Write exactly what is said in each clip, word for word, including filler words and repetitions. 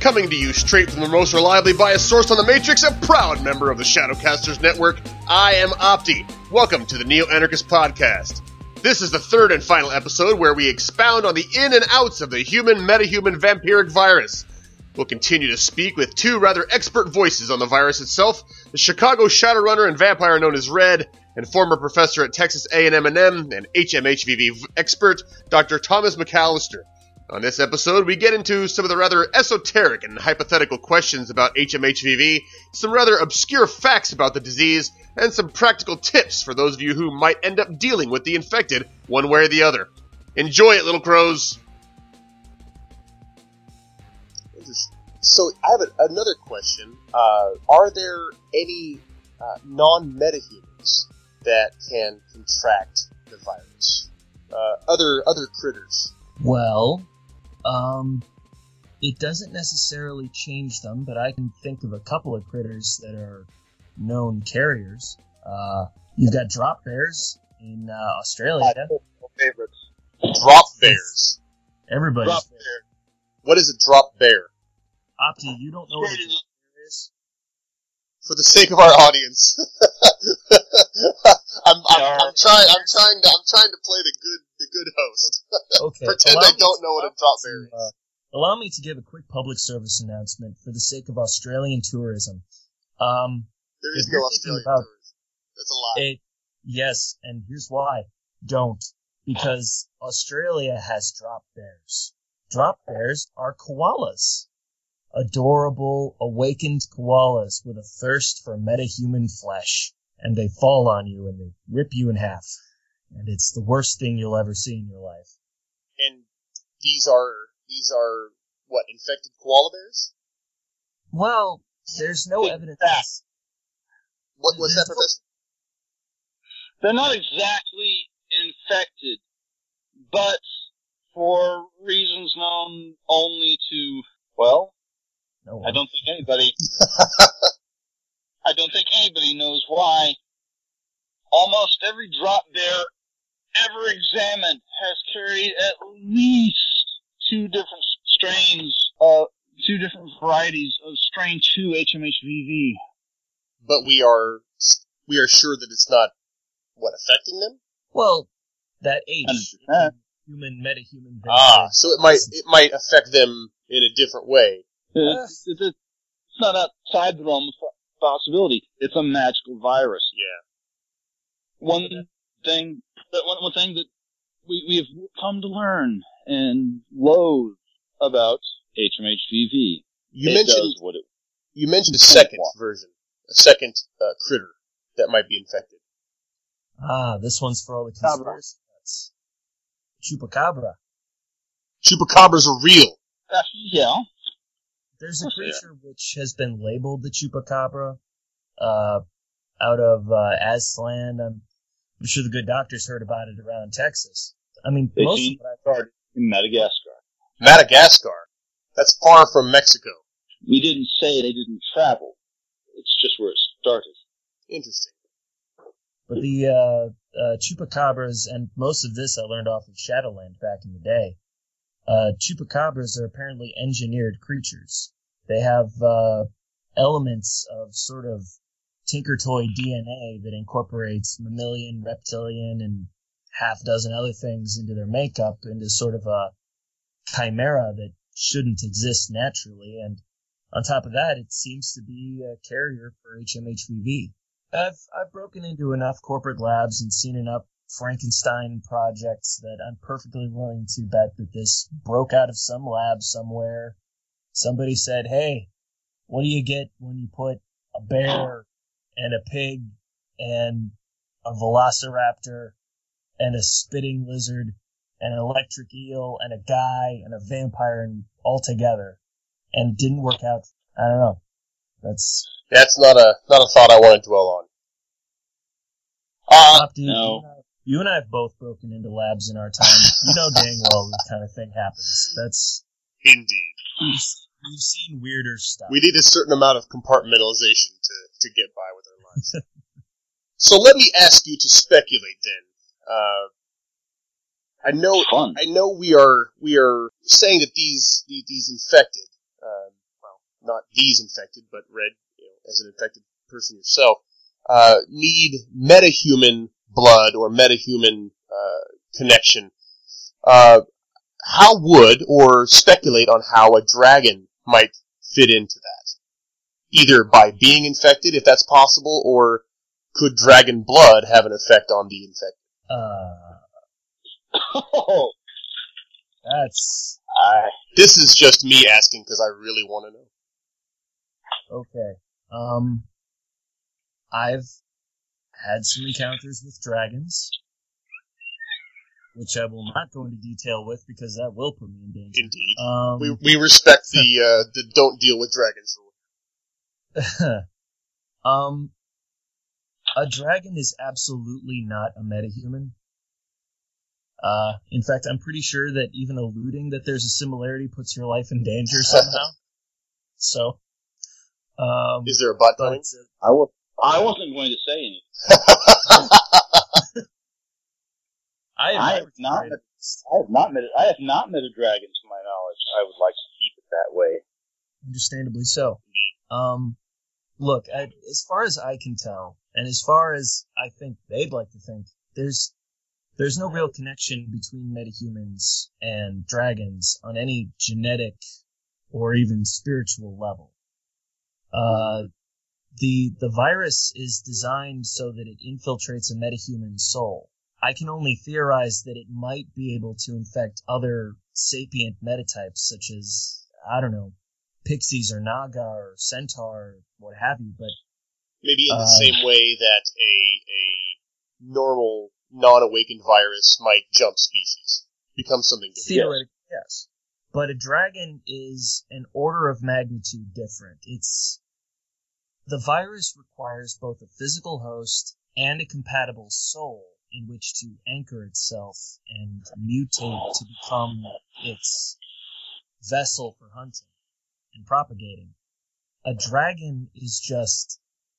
Coming to you straight from the most reliably biased source on the Matrix, a proud member of the Shadowcasters Network, I am Opti. Welcome to the Neo-Anarchist Podcast. This is the third and final episode where we expound on the in and outs of the human metahuman vampiric virus. We'll continue to speak with two rather expert voices on the virus itself, the Chicago Shadowrunner and vampire known as Red, and former professor at Texas A and M and M and H M H V V expert, Doctor Thomas McAllister. On this episode, we get into some of the rather esoteric and hypothetical questions about H M H V V, some rather obscure facts about the disease, and some practical tips for those of you who might end up dealing with the infected one way or the other. Enjoy it, little crows! So, I have a, another question. Uh, are there any uh, non-metahumans that can contract the virus? Uh, other other critters? Well... Um, it doesn't necessarily change them, but I can think of a couple of critters that are known carriers. Uh, you've got drop bears in uh, Australia. My favorites. Drop bears. Everybody. Drop bear. What is a drop bear? Opti, you don't know what a drop bear is? For the sake of our audience, I'm, I'm, I'm trying. I'm trying to. I'm trying to play the good, the good host. Okay. Pretend I don't know what a drop bear is. Uh, allow me to give a quick public service announcement for the sake of Australian tourism. Um, there is no Australian about, tourism. That's a lie. It, yes, and here's why. Don't. Because Australia has drop bears. Drop bears are koalas. Adorable, awakened koalas with a thirst for metahuman flesh. And they fall on you and they rip you in half. And it's the worst thing you'll ever see in your life. And these are, these are, what, infected koala bears? Well, there's no evidence. That. What was that, Professor? They're not exactly infected, but for reasons known only to, well, no I don't think anybody, I don't think anybody knows why. Almost every drop bear ever examined has carried at least two different strains, uh, two different varieties of strain two H M H V V. But we are, we are sure that it's not, what, affecting them? Well, that H, uh, human, metahuman. Ah, so it might, it might affect them in a different way. It's, it's, it's not outside the realm of possibility. It's a magical virus. Yeah. One thing, one, one thing that we we have come to learn and loathe about H M H V V. You it mentioned does what it. You mentioned a second version, a second uh, critter that might be infected. Ah, this one's for all the conspiracy nuts. Chupacabra. Chupacabras are real. Uh, yeah. There's a creature which has been labeled the Chupacabra, uh, out of, uh, Aztlan. I'm, I'm sure the good doctors heard about it around Texas. I mean, they most of what I've started in Madagascar. Madagascar? That's far from Mexico. We didn't say they didn't travel. It's just where it started. Interesting. But the, uh, uh, Chupacabras, and most of this I learned off of Shadowland back in the day. Uh, Chupacabras are apparently engineered creatures. They have, uh, elements of sort of Tinker Toy D N A that incorporates mammalian, reptilian, and half dozen other things into their makeup into sort of a chimera that shouldn't exist naturally. And on top of that, it seems to be a carrier for H M H V V. I've, I've broken into enough corporate labs and seen enough Frankenstein projects that I'm perfectly willing to bet that this broke out of some lab somewhere. Somebody said, hey, what do you get when you put a bear and a pig and a velociraptor and a spitting lizard and an electric eel and a guy and a vampire and all together? And it didn't work out. I don't know. That's That's not a not a thought I want to dwell on. Uh, Opti, no. You and I have both broken into labs in our time. You know dang well this kind of thing happens. That's indeed. We've, we've seen weirder stuff. We need a certain amount of compartmentalization to, to get by with our lives. So let me ask you to speculate then. Uh, I know, Fun. I know we are we are saying that these these, these infected um, not these infected, but Red, you know, as an infected person yourself, uh, need metahuman blood or metahuman uh, connection, uh, how would, or speculate on how a dragon might fit into that? Either by being infected, if that's possible, or could dragon blood have an effect on the infected? Uh, Oh, that's I This is just me asking because I really want to know. okay. Um, I've had some encounters with dragons, which I will not go into detail with because that will put me in danger. Indeed. Um, We we respect the uh, the don't deal with dragons rule. um, a dragon is absolutely not a metahuman. Uh, in fact, I'm pretty sure that even alluding that there's a similarity puts your life in danger somehow. So, um, Is there a butt but, coming? uh, I was I wasn't going to say anything. I, I have not met, I have not met I have not met a dragon to my knowledge. I would like to keep it that way. Understandably so. Um, look, I, as far as I can tell, and as far as I think they'd like to think, there's there's no real connection between metahumans and dragons on any genetic or even spiritual level. Uh, the the virus is designed so that it infiltrates a metahuman soul. I can only theorize that it might be able to infect other sapient metatypes, such as, I don't know, pixies or naga or centaur or what have you, but Maybe in the uh, same way that a a normal non-awakened virus might jump species, become something different. theoretically, yes. But a dragon is an order of magnitude different. It's the virus requires both a physical host and a compatible soul in which to anchor itself and mutate to become its vessel for hunting and propagating. A dragon is just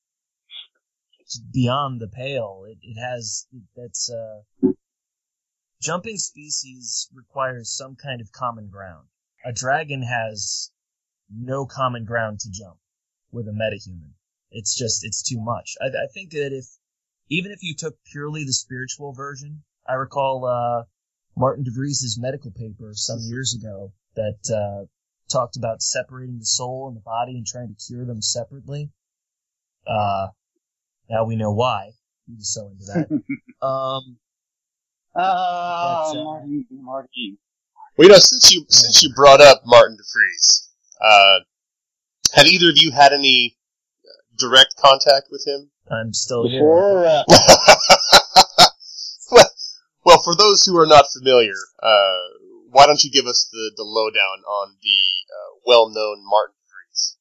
beyond the pale. It, it has, that's, uh, jumping species requires some kind of common ground. A dragon has no common ground to jump with a metahuman. It's just, it's too much. I, I think that if, even if you took purely the spiritual version, I recall, uh, Martin DeVries' medical paper some years ago that, uh, talked about separating the soul and the body and trying to cure them separately. Uh, now we know why he was so into that. um, Ah, But, uh, Martin, Martin. Well, you know, since you since you brought up Martin DeVries, uh, have either of you had any direct contact with him? I'm still here. Before or after? well, well, for those who are not familiar, uh, why don't you give us the, the lowdown on the uh, well-known Martin DeVries?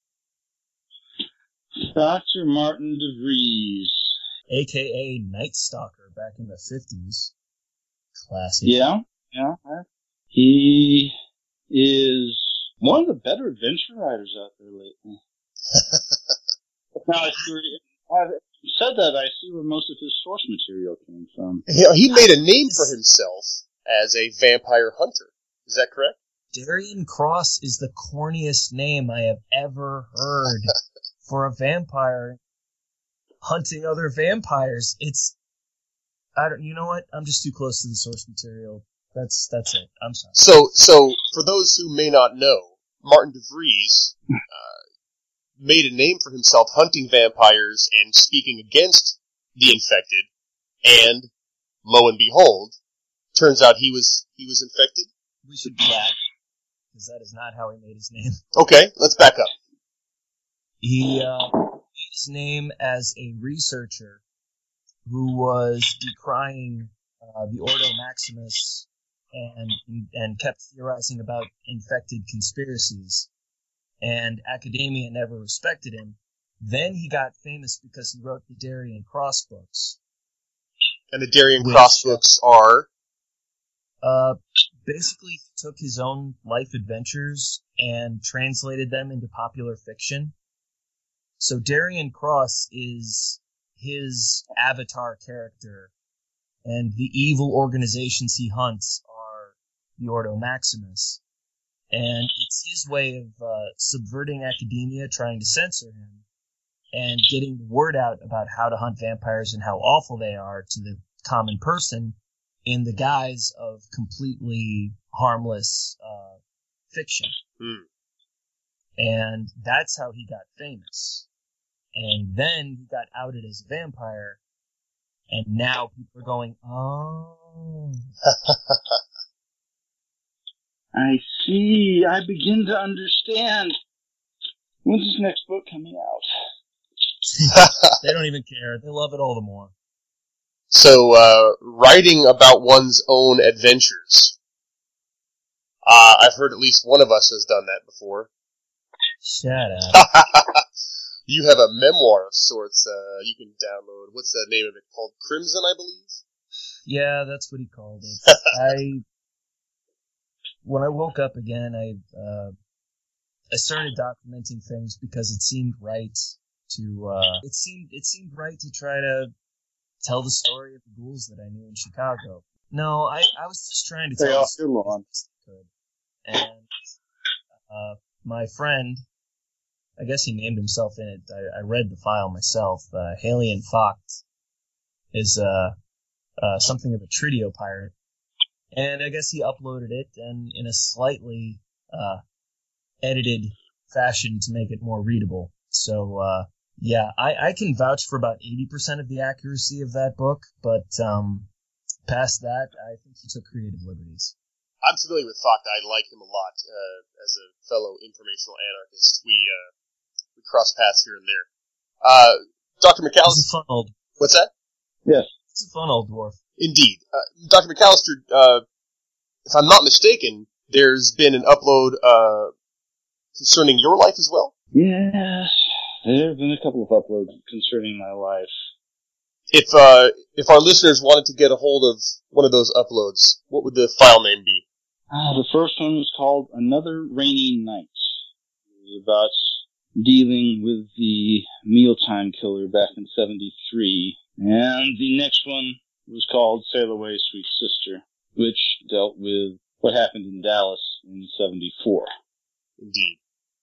Doctor Martin DeVries. A K A Night Stalker back in the fifties. Classic. Yeah, yeah. He is one of the better adventure writers out there lately. Now, I see where, I've said that, I see where most of his source material came from. He, he made a name for himself as a vampire hunter. Is that correct? Darian Cross is the corniest name I have ever heard for a vampire hunting other vampires. It's, I don't, you know what? I'm just too close to the source material. That's, that's it. I'm sorry. So, so for those who may not know, Martin DeVries uh, made a name for himself hunting vampires and speaking against the infected, and lo and behold, turns out he was he was infected. We should back, because that is not how he made his name. Okay, let's back up. He uh, made his name as a researcher who was decrying uh, the Ordo Maximus and and kept theorizing about infected conspiracies. And academia never respected him. Then he got famous because he wrote the Darian Cross books. And the Darian Which, Cross books are... Uh, basically he took his own life adventures and translated them into popular fiction. So Darian Cross is his avatar character, and the evil organizations he hunts are the Ordo Maximus. And it's his way of uh, subverting academia, trying to censor him, and getting the word out about how to hunt vampires and how awful they are to the common person in the guise of completely harmless uh, fiction. Hmm. And that's how he got famous. And then he got outed as a vampire, and now people are going, oh. I see. I begin to understand. When's this next book coming out? They don't even care. They love it all the more. So, uh, writing about one's own adventures. Uh, I've heard at least one of us has done that before. Shut up. You have a memoir of sorts, uh, you can download. What's the name of it? Called Crimson, I believe? Yeah, that's what he called it. I, when I woke up again, I, uh, I started documenting things because it seemed right to, uh, it seemed, it seemed right to try to tell the story of the ghouls that I knew in Chicago. No, I, I was just trying to tell the story as best I could. And, uh, my friend, I guess he named himself in it. I, I read the file myself. Uh, Halion Fox is uh, uh, something of a Tridio pirate. And I guess he uploaded it and in a slightly uh, edited fashion to make it more readable. So, uh, yeah, I, I can vouch for about eighty percent of the accuracy of that book, but um, past that, I think he took creative liberties. I'm familiar with Fox. I like him a lot uh, as a fellow informational anarchist. We uh, we cross paths here and there. Uh, Doctor McAllister. He's a fun old. What's that? Yes. He's a fun old dwarf. Indeed. Uh, Doctor McAllister, uh, if I'm not mistaken, there's been an upload uh, concerning your life as well? Yes. There have been a couple of uploads concerning my life. If uh, if our listeners wanted to get a hold of one of those uploads, what would the file name be? Uh, the first one was called Another Rainy Night. It was about dealing with the mealtime killer back in seventy-three. And the next one was called Sail Away, Sweet Sister, which dealt with what happened in Dallas in seventy-four. Indeed.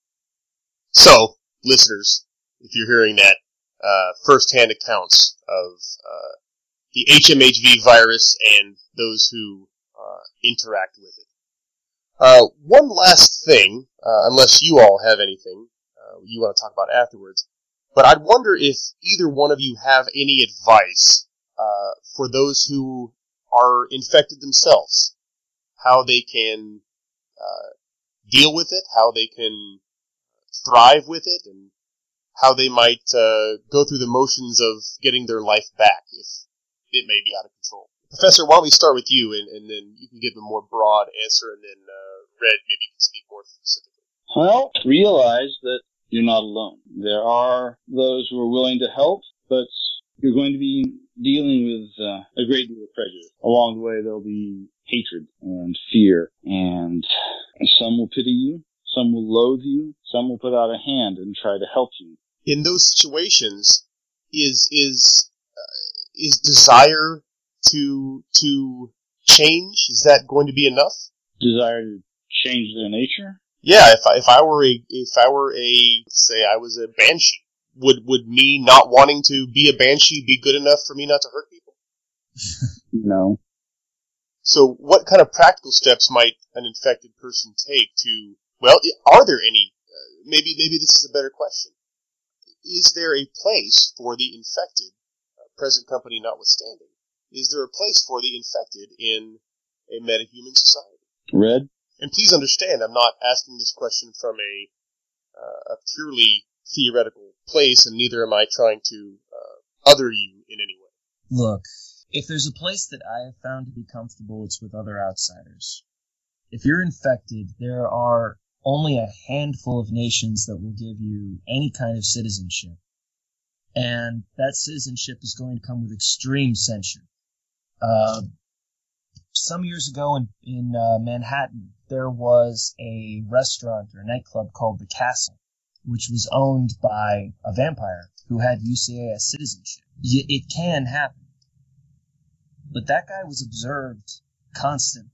So, listeners, if you're hearing that, uh, first-hand accounts of uh, the H M H V virus and those who uh, interact with it. Uh, one last thing, uh, unless you all have anything uh, you want to talk about afterwards, but I'd wonder if either one of you have any advice uh, for those who are infected themselves, how they can uh, deal with it, how they can thrive with it, and how they might uh, go through the motions of getting their life back if it may be out of control. Professor, why don't we start with you, and, and then you can give a more broad answer, and then uh, Red, maybe you can speak more specifically. Well, realize that you're not alone. There are those who are willing to help, but you're going to be dealing with uh, a great deal of prejudice. Along the way, there'll be hatred and fear, and some will pity you, some will loathe you, some will put out a hand and try to help you. In those situations, is is uh, is desire to to change? Is that going to be enough? Desire to change their nature? Yeah. If I, if I were a if I were a say I was a banshee, would would me not wanting to be a banshee be good enough for me not to hurt people? No. So, what kind of practical steps might an infected person take to? Well, are there any? Uh, maybe maybe this is a better question. Is there a place for the infected, uh, present company notwithstanding, is there a place for the infected in a metahuman society? Red? And please understand, I'm not asking this question from a, uh, a purely theoretical place, and neither am I trying to uh, other you in any way. Look, if there's a place that I have found to be comfortable, it's with other outsiders. If you're infected, there are only a handful of nations that will give you any kind of citizenship. And that citizenship is going to come with extreme censure. Uh, some years ago in, in uh, Manhattan, there was a restaurant or a nightclub called The Castle, which was owned by a vampire who had U C A S citizenship. Y- it can happen. But that guy was observed constantly.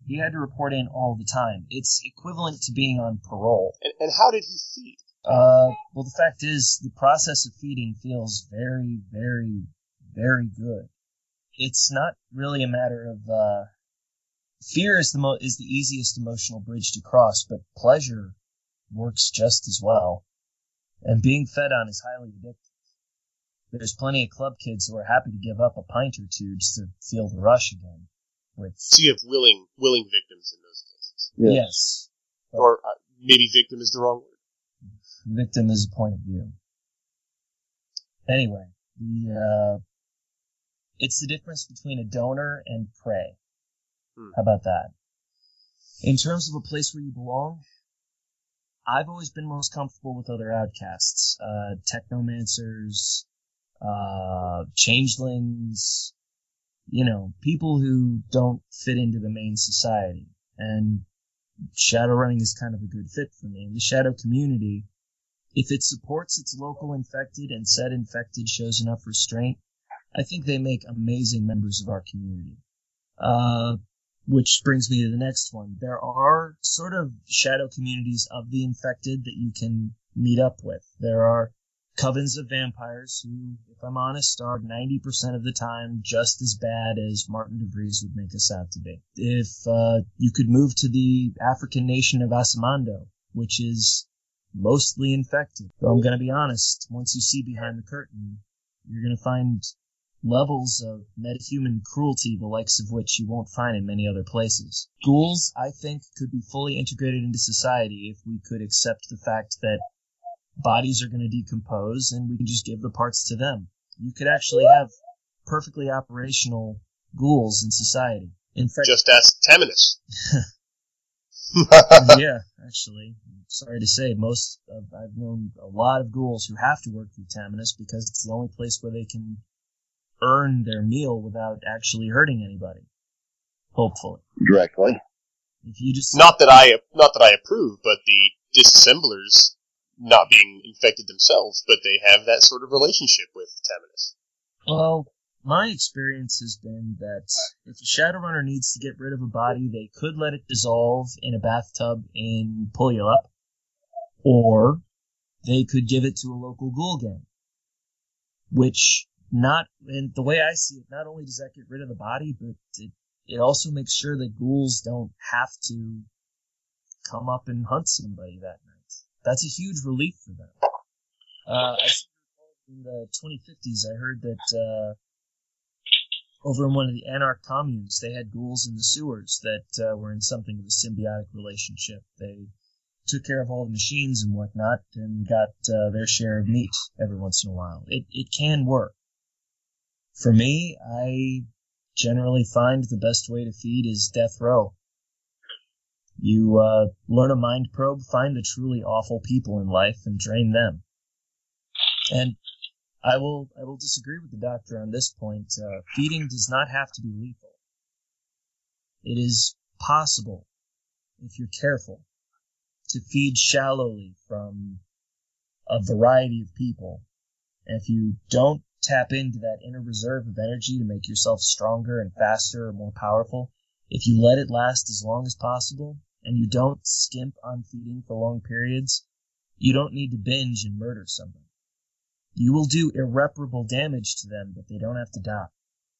He had to report in all the time. It's equivalent to being on parole. And, and how did he feed? Uh, well, the fact is, the process of feeding feels very, very, very good. It's not really a matter of, uh, fear is the mo- is the easiest emotional bridge to cross, but pleasure works just as well. And being fed on is highly addictive. There's plenty of club kids who are happy to give up a pint or two just to feel the rush again. With So you have willing, willing victims in those cases. yes, yes. Or uh, maybe victim is the wrong word. Victim is a point of view. Anyway, the uh, it's the difference between a donor and prey. Hmm. How about that? In terms of a place where you belong, I've always been most comfortable with other outcasts, uh, technomancers, uh, changelings, you know, people who don't fit into the main society. And shadowrunning is kind of a good fit for me. In the shadow community, if it supports its local infected and said infected shows enough restraint, I think they make amazing members of our community. Uh, which brings me to the next one. There are sort of shadow communities of the infected that you can meet up with. There are covens of vampires who, if I'm honest, are ninety percent of the time just as bad as Martin DeVries would make us out to be. If uh, you could move to the African nation of Asamando, which is mostly infected. Though I'm going to be honest, once you see behind the curtain, you're going to find levels of metahuman cruelty, the likes of which you won't find in many other places. Ghouls, I think, could be fully integrated into society if we could accept the fact that bodies are going to decompose and we can just give the parts to them. You could actually have perfectly operational ghouls in society. In fact, just ask Teminus. Yeah, actually. Sorry to say, most of, I've known a lot of ghouls who have to work through Teminus because it's the only place where they can earn their meal without actually hurting anybody. Hopefully. Directly. If you just not that I not that I approve, but the disassemblers not being infected themselves, but they have that sort of relationship with Teminus. Well, my experience has been that if a Shadowrunner needs to get rid of a body, they could let it dissolve in a bathtub in Puyallup, or they could give it to a local ghoul gang. Which, not, and the way I see it, not only does that get rid of the body, but it, it also makes sure that ghouls don't have to come up and hunt somebody that night. That's a huge relief for them. Uh, I in the twenty fifties, I heard that uh, over in one of the Anarch communes, they had ghouls in the sewers that uh, were in something of a symbiotic relationship. They took care of all the machines and whatnot and got uh, their share of meat every once in a while. It it can work. For me, I generally find the best way to feed is death row. You uh, learn a mind probe, find the truly awful people in life, and drain them. And I will I will disagree with the doctor on this point. Uh, feeding does not have to be lethal. It is possible, if you're careful, to feed shallowly from a variety of people. And if you don't tap into that inner reserve of energy to make yourself stronger and faster or more powerful, if you let it last as long as possible, and you don't skimp on feeding for long periods, you don't need to binge and murder somebody. You will do irreparable damage to them, but they don't have to die.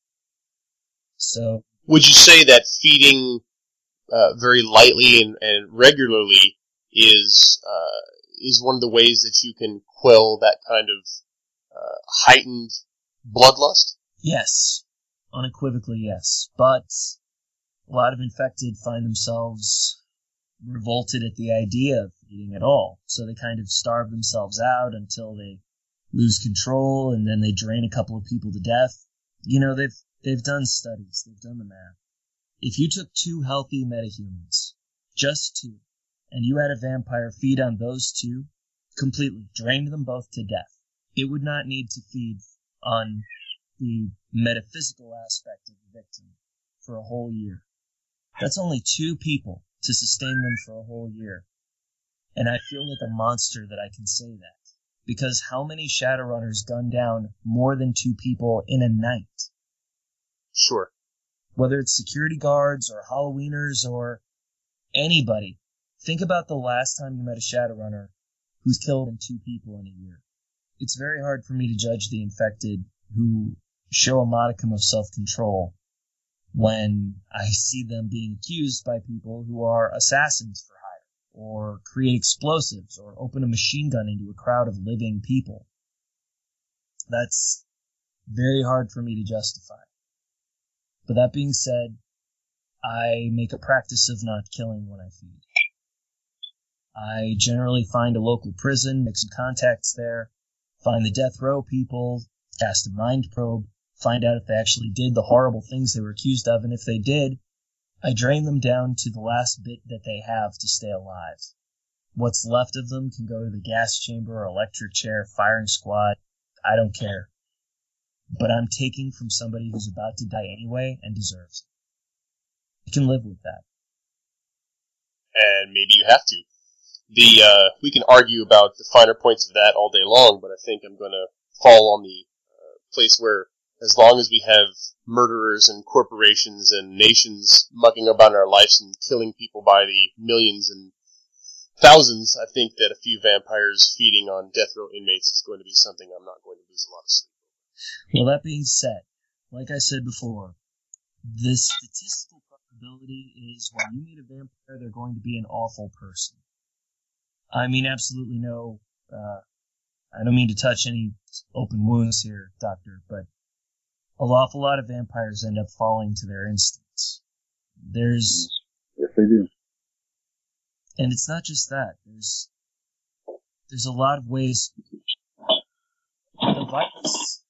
So, would you say that feeding uh, very lightly and, and regularly is uh, is one of the ways that you can quell that kind of uh, heightened bloodlust? Yes, unequivocally yes. But a lot of infected find themselves revolted at the idea of feeding at all, so they kind of starve themselves out until they lose control, and then they drain a couple of people to death. You know, they've they've done studies, they've done the math. If you took two healthy metahumans, just two, and you had a vampire feed on those two, completely drained them both to death, it would not need to feed on the metaphysical aspect of the victim for a whole year. That's only two people to sustain them for a whole year. And I feel like a monster that I can say that. Because how many Shadowrunners gun down more than two people in a night? Sure. Whether it's security guards or Halloweeners or anybody, think about the last time you met a Shadowrunner who's killed two people in a year. It's very hard for me to judge the infected who show a modicum of self-control when I see them being accused by people who are assassins for hire, or create explosives, or open a machine gun into a crowd of living people. That's very hard for me to justify. But that being said, I make a practice of not killing when I feed. I generally find a local prison, make some contacts there, find the death row people, cast a mind probe, find out if they actually did the horrible things they were accused of, and if they did, I drain them down to the last bit that they have to stay alive. What's left of them can go to the gas chamber or electric chair, firing squad, I don't care. But I'm taking from somebody who's about to die anyway and deserves it. I can live with that. And maybe you have to. The uh, we can argue about the finer points of that all day long, but I think I'm going to fall on the uh, place where, as long as we have murderers and corporations and nations mucking about in our lives and killing people by the millions and thousands, I think that a few vampires feeding on death row inmates is going to be something I'm not going to lose a lot of sleep over. Well, that being said, like I said before, the statistical probability is when you meet a vampire, they're going to be an awful person. I mean, absolutely no, uh, I don't mean to touch any open wounds here, Doctor, but an awful lot of vampires end up falling to their instincts. There's... Yes, they do. And it's not just that. There's, there's a lot of ways the virus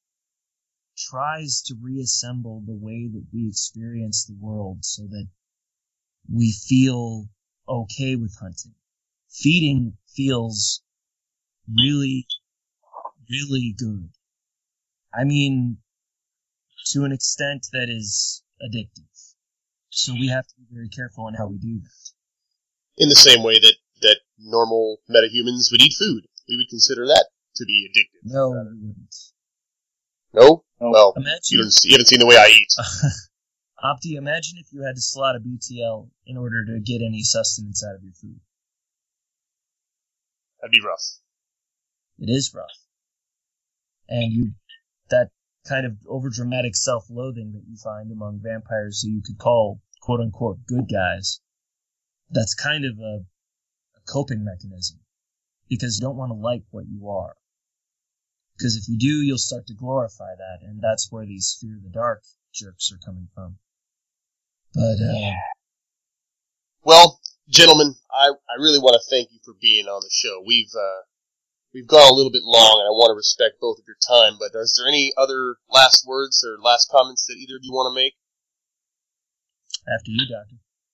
tries to reassemble the way that we experience the world so that we feel okay with hunting. Feeding feels really, really good. I mean, to an extent that is addictive. So we have to be very careful on how we do that. In the same way that, that normal metahumans would eat food. We would consider that to be addictive. No, we wouldn't. No? Well, imagine, you, don't, you haven't seen the way I eat. Opti, imagine if you had to slot a B T L in order to get any sustenance out of your food. That'd be rough. It is rough. And you, that kind of overdramatic self-loathing that you find among vampires who you could call quote-unquote good guys, that's kind of a, a coping mechanism. Because you don't want to like what you are. Because if you do, you'll start to glorify that, and that's where these Fear the Dark jerks are coming from. But, uh... Well, gentlemen, I, I really want to thank you for being on the show. We've, uh, we've gone a little bit long, and I want to respect both of your time, but is there any other last words or last comments that either of you want to make? After you, Doctor.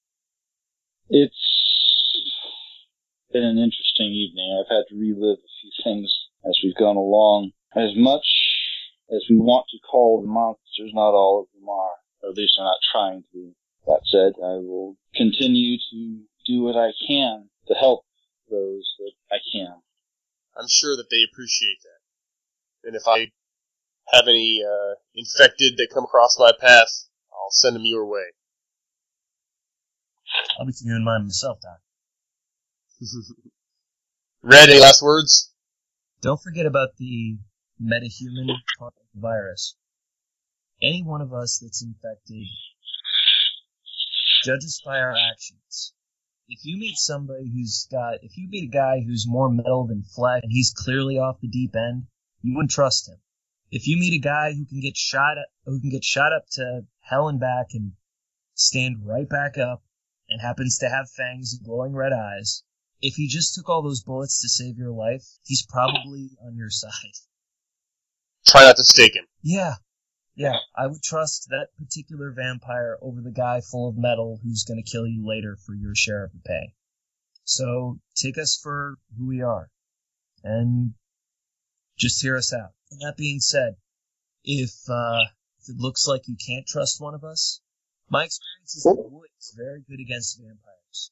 It's been an interesting evening. I've had to relive a few things as we've gone along. As much as we want to call the monsters, not all of them are. Or at least they're not trying to be. That said, I will continue to do what I can to help those that I can. I'm sure that they appreciate that. And if I have any uh, infected that come across my path, I'll send them your way. I'll be doing mine myself, Doc. Red, any last words? Don't forget about the metahuman part of the virus. Any one of us that's infected judges by our actions. If you meet somebody who's got, if you meet a guy who's more metal than flesh and he's clearly off the deep end, you wouldn't trust him. If you meet a guy who can get shot, who can get shot up to hell and back and stand right back up and happens to have fangs and glowing red eyes, if he just took all those bullets to save your life, he's probably on your side. Try not to stake him. Yeah. Yeah, I would trust that particular vampire over the guy full of metal who's going to kill you later for your share of the pay. So, take us for who we are. And just hear us out. And that being said, if, uh, if it looks like you can't trust one of us, my experience is that wood is very good against vampires.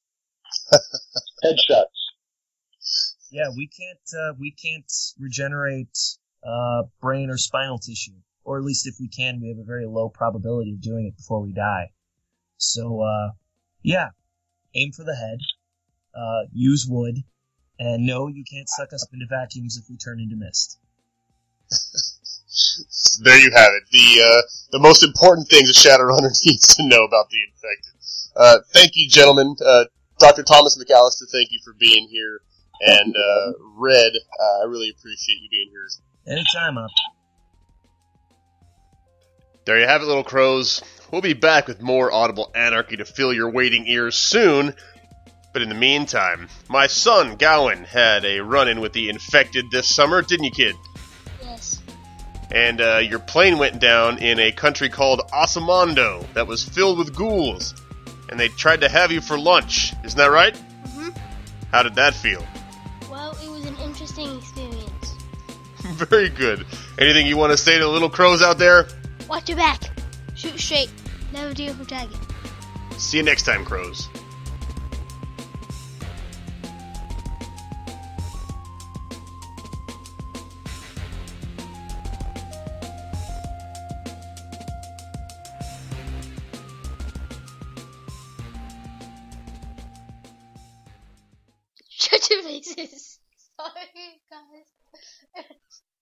Headshots. Yeah, we can't, uh, we can't regenerate, uh, brain or spinal tissue. or at least if we can, we have a very low probability of doing it before we die. So, uh, yeah, aim for the head, uh, use wood, and no, you can't suck us up into vacuums if we turn into mist. There you have it. The uh, the most important things a Shadowrunner needs to know about the infected. Uh, thank you, gentlemen. Uh, Doctor Thomas McAllister, thank you for being here. And uh, Red, uh, I really appreciate you being here. Anytime, up. There you have it, little crows. We'll be back with more Audible Anarchy to fill your waiting ears soon. But in the meantime, my son, Gowan, had a run-in with the infected this summer, didn't you, kid? Yes. And uh, your plane went down in a country called Osamondo that was filled with ghouls. And they tried to have you for lunch. Isn't that right? Mm-hmm. How did that feel? Well, it was an interesting experience. Very good. Anything you want to say to the little crows out there? Watch your back. Shoot straight. Never deal for target. See you next time, crows. Shut your faces. Sorry.